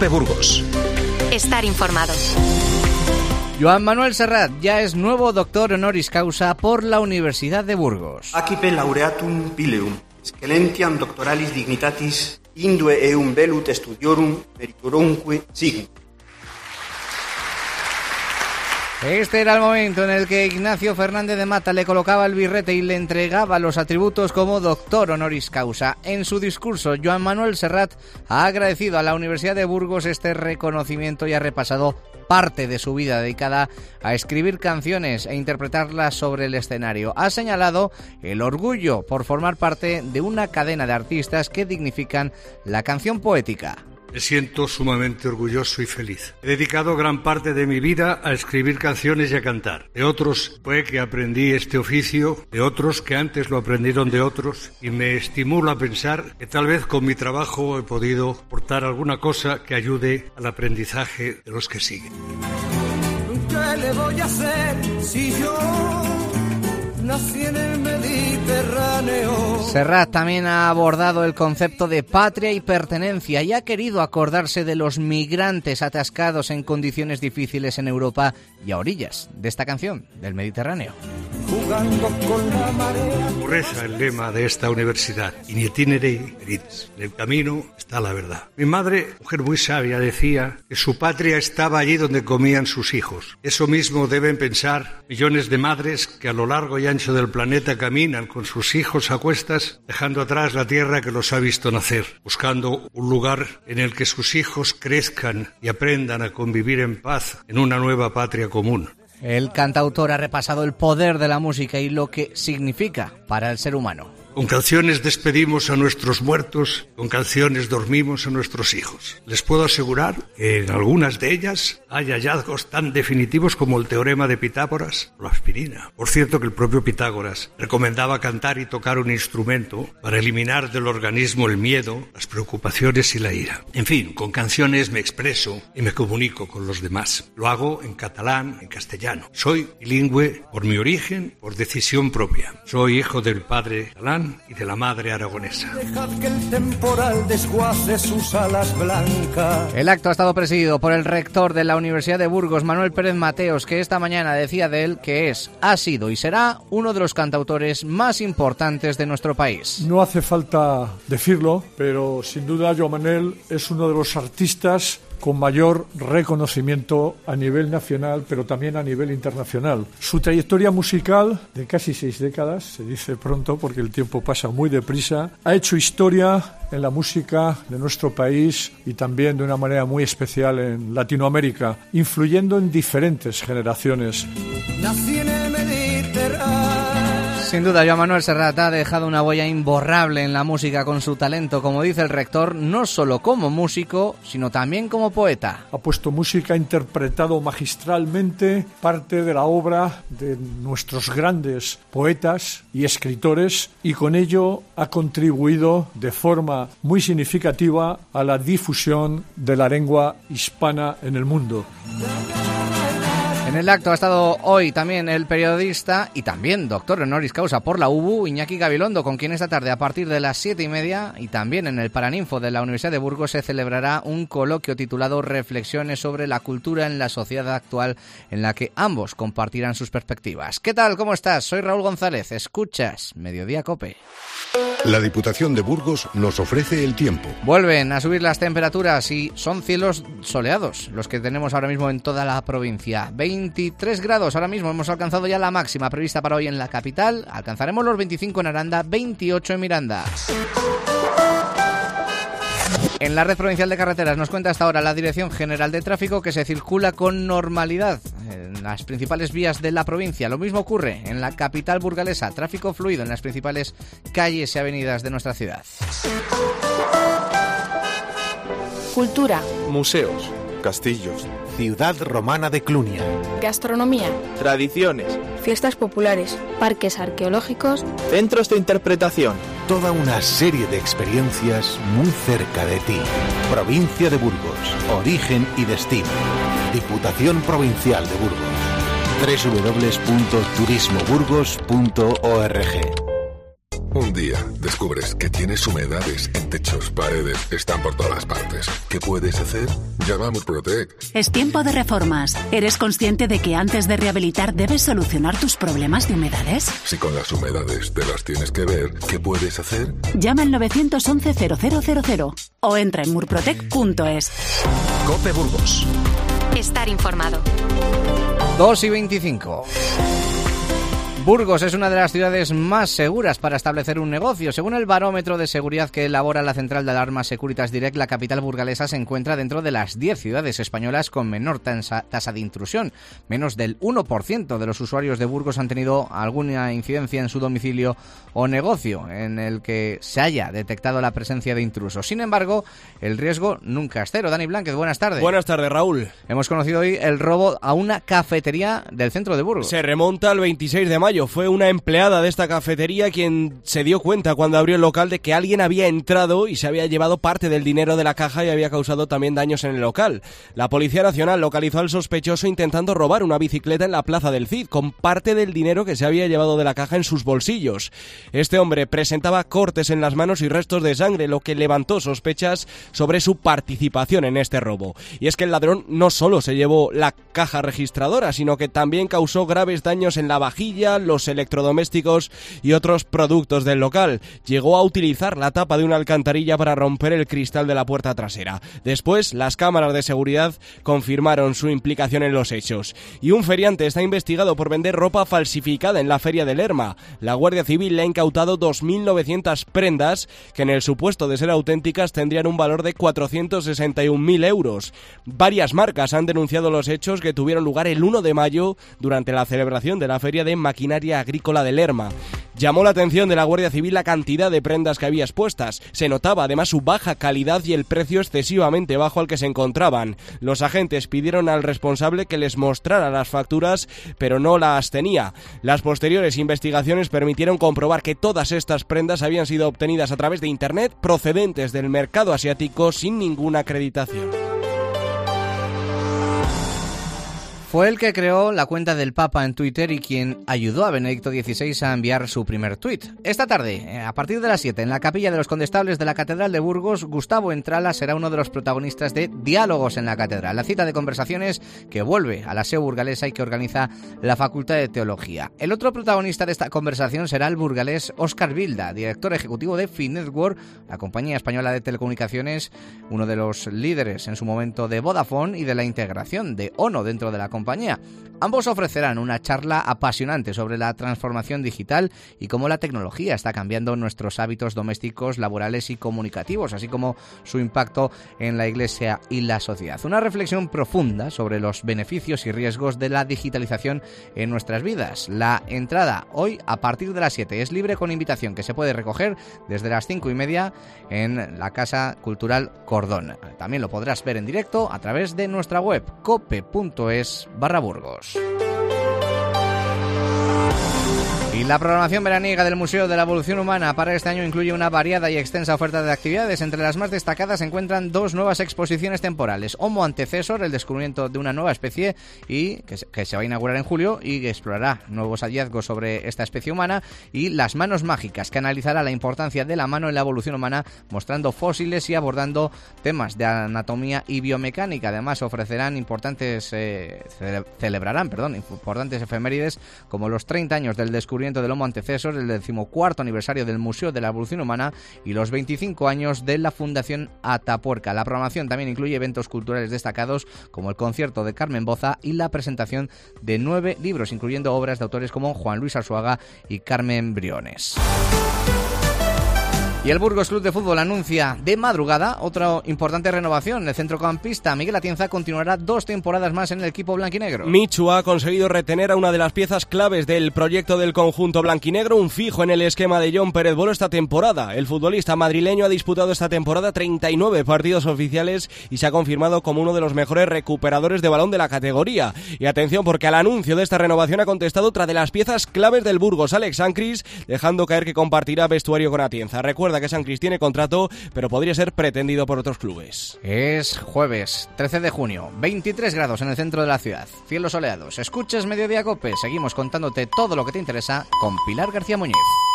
Cope Burgos. Estar informado. Joan Manuel Serrat ya es nuevo doctor honoris causa por la Universidad de Burgos. Accipe laureatum pileum, scelentiam doctoralis dignitatis, indue eum velut studiorum meritorumque signum. Este era el momento en el que Ignacio Fernández de Mata le colocaba el birrete y le entregaba los atributos como doctor honoris causa. En su discurso, Joan Manuel Serrat ha agradecido a la Universidad de Burgos este reconocimiento y ha repasado parte de su vida dedicada a escribir canciones e interpretarlas sobre el escenario. Ha señalado el orgullo por formar parte de una cadena de artistas que dignifican la canción poética. Me siento sumamente orgulloso y feliz. He dedicado gran parte de mi vida a escribir canciones y a cantar. De otros fue que aprendí este oficio, de otros que antes lo aprendieron de otros, y me estimula a pensar que tal vez con mi trabajo he podido aportar alguna cosa que ayude al aprendizaje de los que siguen. ¿Qué le voy a hacer si yo nací en el Mediterráneo? Serrat también ha abordado el concepto de patria y pertenencia y ha querido acordarse de los migrantes atascados en condiciones difíciles en Europa y a orillas de esta canción del Mediterráneo. Jugando con la marea. Reza el lema de esta universidad: In itinere veritas. En el camino está la verdad. Mi madre, mujer muy sabia, decía que su patria estaba allí donde comían sus hijos. Eso mismo deben pensar millones de madres que a lo largo y ancho del planeta caminan con sus hijos a cuestas, dejando atrás la tierra que los ha visto nacer, buscando un lugar en el que sus hijos crezcan y aprendan a convivir en paz en una nueva patria común. El cantautor ha repasado el poder de la música y lo que significa para el ser humano. Con canciones despedimos a nuestros muertos, con canciones dormimos a nuestros hijos. Les puedo asegurar que en algunas de ellas hay hallazgos tan definitivos como el teorema de Pitágoras o la aspirina. Por cierto que el propio Pitágoras recomendaba cantar y tocar un instrumento para eliminar del organismo el miedo, las preocupaciones y la ira. En fin, con canciones me expreso y me comunico con los demás. Lo hago en catalán, en castellano. Soy bilingüe por mi origen, por decisión propia. Soy hijo del padre catalán y de la madre aragonesa. Dejad que el temporal desguace sus alas blancas. El acto ha estado presidido por el rector de la Universidad de Burgos, Manuel Pérez Mateos, que esta mañana decía de él que ha sido y será uno de los cantautores más importantes de nuestro país. No hace falta decirlo, pero sin duda Joan Manuel es uno de los artistas con mayor reconocimiento a nivel nacional, pero también a nivel internacional. Su trayectoria musical, de casi 6 décadas, se dice pronto porque el tiempo pasa muy deprisa, ha hecho historia en la música de nuestro país y también de una manera muy especial en Latinoamérica, influyendo en diferentes generaciones. Nací en el Mediterráneo. Sin duda, Joan Manuel Serrat ha dejado una huella imborrable en la música con su talento, como dice el rector, no solo como músico, sino también como poeta. Ha puesto música, ha interpretado magistralmente parte de la obra de nuestros grandes poetas y escritores y con ello ha contribuido de forma muy significativa a la difusión de la lengua hispana en el mundo. En el acto ha estado hoy también el periodista y también doctor honoris causa por la UBU, Iñaki Gabilondo, con quien esta tarde a partir de las 7:30 y también en el Paraninfo de la Universidad de Burgos se celebrará un coloquio titulado Reflexiones sobre la cultura en la sociedad actual, en la que ambos compartirán sus perspectivas. ¿Qué tal? ¿Cómo estás? Soy Raúl González. Escuchas Mediodía Cope. La Diputación de Burgos nos ofrece el tiempo. Vuelven a subir las temperaturas y son cielos soleados los que tenemos ahora mismo en toda la provincia. 23 grados ahora mismo, hemos alcanzado ya la máxima prevista para hoy en la capital. Alcanzaremos los 25 en Aranda, 28 en Miranda. En la Red Provincial de Carreteras nos cuenta hasta ahora la Dirección General de Tráfico que se circula con normalidad en las principales vías de la provincia. Lo mismo ocurre en la capital burgalesa, tráfico fluido en las principales calles y avenidas de nuestra ciudad. Cultura, museos, castillos, Ciudad Romana de Clunia, gastronomía, tradiciones, fiestas populares, parques arqueológicos, centros de interpretación. toda una serie de experiencias muy cerca de ti. Provincia de Burgos, origen y destino. Diputación Provincial de Burgos. www.turismoburgos.org. Un día descubres que tienes humedades en techos, paredes, están por todas partes. ¿Qué puedes hacer? Llama a Murprotec. Es tiempo de reformas. ¿Eres consciente de que antes de rehabilitar debes solucionar tus problemas de humedades? Si con las humedades te las tienes que ver, ¿qué puedes hacer? Llama al 911-0000 o entra en murprotec.es. COPE Burgos. Estar informado. 2:25. Burgos es una de las ciudades más seguras para establecer un negocio. Según el barómetro de seguridad que elabora la central de alarma Securitas Direct, la capital burgalesa se encuentra dentro de las 10 ciudades españolas con menor tasa de intrusión. Menos del 1% de los usuarios de Burgos han tenido alguna incidencia en su domicilio o negocio en el que se haya detectado la presencia de intrusos. Sin embargo, el riesgo nunca es cero. Dani Blánquez, buenas tardes. Buenas tardes, Raúl. Hemos conocido hoy el robo a una cafetería del centro de Burgos. Se remonta al 26 de mayo. Fue una empleada de esta cafetería quien se dio cuenta cuando abrió el local de que alguien había entrado y se había llevado parte del dinero de la caja y había causado también daños en el local. La Policía Nacional localizó al sospechoso intentando robar una bicicleta en la Plaza del Cid con parte del dinero que se había llevado de la caja en sus bolsillos. Este hombre presentaba cortes en las manos y restos de sangre, lo que levantó sospechas sobre su participación en este robo. Y es que el ladrón no solo se llevó la caja registradora, sino que también causó graves daños en la vajilla, los electrodomésticos y otros productos del local. Llegó a utilizar la tapa de una alcantarilla para romper el cristal de la puerta trasera. Después, las cámaras de seguridad confirmaron su implicación en los hechos. Y un feriante está investigado por vender ropa falsificada en la Feria de Lerma. La Guardia Civil le ha incautado 2.900 prendas que en el supuesto de ser auténticas tendrían un valor de 461.000 euros. Varias marcas han denunciado los hechos que tuvieron lugar el 1 de mayo durante la celebración de la Feria de Maquinaria Agrícola de Lerma. Llamó la atención de la Guardia Civil la cantidad de prendas que había expuestas. Se notaba además su baja calidad y el precio excesivamente bajo al que se encontraban. Los agentes pidieron al responsable que les mostrara las facturas, pero no las tenía. Las posteriores investigaciones permitieron comprobar que todas estas prendas habían sido obtenidas a través de internet procedentes del mercado asiático sin ninguna acreditación. Fue el que creó la cuenta del Papa en Twitter y quien ayudó a Benedicto XVI a enviar su primer tuit. Esta tarde, a partir de las 7, en la Capilla de los Condestables de la Catedral de Burgos, Gustavo Entrala será uno de los protagonistas de Diálogos en la Catedral, la cita de conversaciones que vuelve a la SEU burgalesa y que organiza la Facultad de Teología. El otro protagonista de esta conversación será el burgalés Óscar Vilda, director ejecutivo de Finetwork, la compañía española de telecomunicaciones, uno de los líderes en su momento de Vodafone y de la integración de ONO dentro de la compañía. Ambos ofrecerán una charla apasionante sobre la transformación digital y cómo la tecnología está cambiando nuestros hábitos domésticos, laborales y comunicativos, así como su impacto en la Iglesia y la sociedad. Una reflexión profunda sobre los beneficios y riesgos de la digitalización en nuestras vidas. La entrada hoy a partir de las 7 es libre con invitación que se puede recoger desde las 5:30 en la Casa Cultural Cordón. También lo podrás ver en directo a través de nuestra web cope.es/Burgos. Y la programación veraniega del Museo de la Evolución Humana para este año incluye una variada y extensa oferta de actividades. Entre las más destacadas se encuentran dos nuevas exposiciones temporales. Homo antecessor, el descubrimiento de una nueva especie y que se va a inaugurar en julio y que explorará nuevos hallazgos sobre esta especie humana, y Las manos mágicas, que analizará la importancia de la mano en la evolución humana, mostrando fósiles y abordando temas de anatomía y biomecánica. Además ofrecerán celebrarán importantes efemérides como los 30 años del descubrimiento del Homo antecessor, el 14º aniversario del Museo de la Evolución Humana y los 25 años de la Fundación Atapuerca. La programación también incluye eventos culturales destacados como el concierto de Carmen Boza y la presentación de 9 libros, incluyendo obras de autores como Juan Luis Arzuaga y Carmen Briones. Y el Burgos Club de Fútbol anuncia de madrugada otra importante renovación. El centrocampista Miguel Atienza continuará 2 temporadas más en el equipo blanquinegro. Michu ha conseguido retener a una de las piezas claves del proyecto del conjunto blanquinegro, un fijo en el esquema de John Pérez Bolo esta temporada. El futbolista madrileño ha disputado esta temporada 39 partidos oficiales y se ha confirmado como uno de los mejores recuperadores de balón de la categoría. Y atención, porque al anuncio de esta renovación ha contestado otra de las piezas claves del Burgos, Alex Sancris, dejando caer que compartirá vestuario con Atienza. Recuerda que Sancris tiene contrato, pero podría ser pretendido por otros clubes. Es jueves 13 de junio, 23 grados en el centro de la ciudad, cielos soleados. Escuchas Mediodía Cope, seguimos contándote todo lo que te interesa con Pilar García Muñiz.